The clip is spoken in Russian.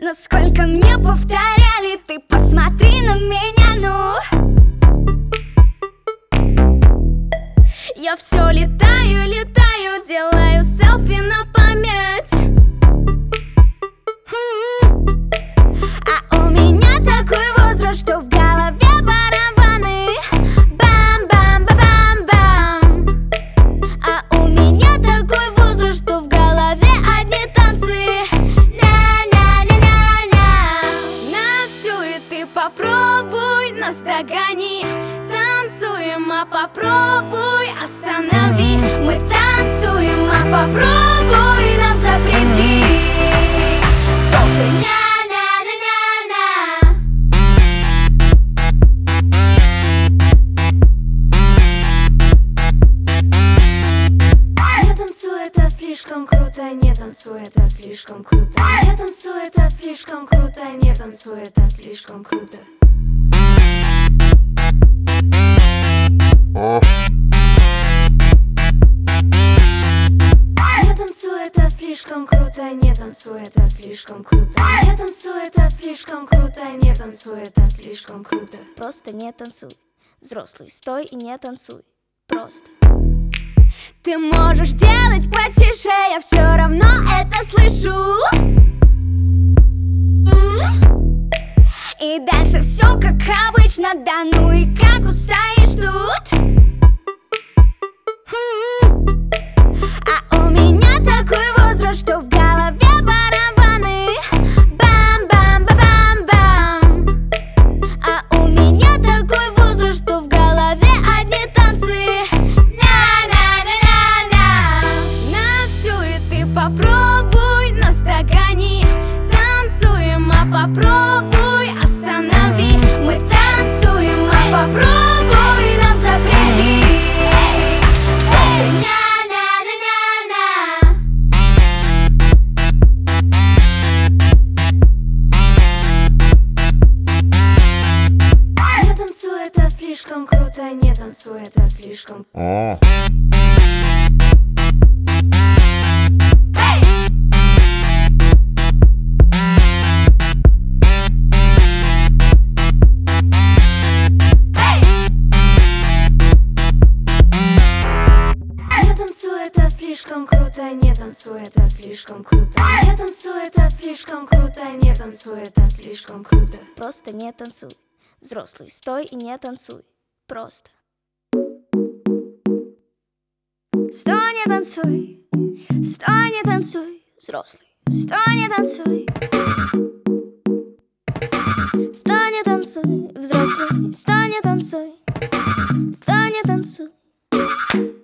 Но сколько мне повторяли, ты посмотри на меня, ну. Я все летаю, летаю, делаю селфи на память. А у меня такой возраст, что в голове барабаны. Бам-бам-ба-бам-бам. А у меня такой возраст, что в голове одни танцы. На-на-на-на-на. На всю и ты попробуй, нас догони. Танцуем, а попробуй останови. Мы танцуем, а попробуй нам запрети. Не танцуй, это слишком круто, не танцуй, это слишком круто. Не танцуй, это слишком круто, не танцуй, это слишком круто. Не танцуй, это слишком круто, не танцуй, это слишком круто. Не танцуй, это слишком круто, не танцуй, это слишком круто. Просто не танцуй. Взрослый, стой и не танцуй. Просто. Ты можешь делать потише, я все равно это слышу. И дальше все как обычно, да ну и как устоишь тут. А у меня такой возраст, что в голове барабаны. Бам-бам-ба-бам-бам. А у меня такой возраст, что в голове одни танцы. На-на-на-на-на. На всю и ты попробуй, нас догони. Танцуем, а попробуй останови. Мы танцуем, а попробуй нам запрети. Не танцуй, это слишком круто, не танцуй, это слишком. Не танцуй, это слишком круто, не танцуй, это слишком круто. Не танцуй, это слишком круто, не танцуй, это слишком круто. Просто не танцуй. Взрослый, стой и не танцуй. Просто. Стой, не танцуй, стой, не танцуй. Взрослый. Стой, не танцуй. Стой, не танцуй. Взрослый. Стой, не танцуй. Стой, не танцуй.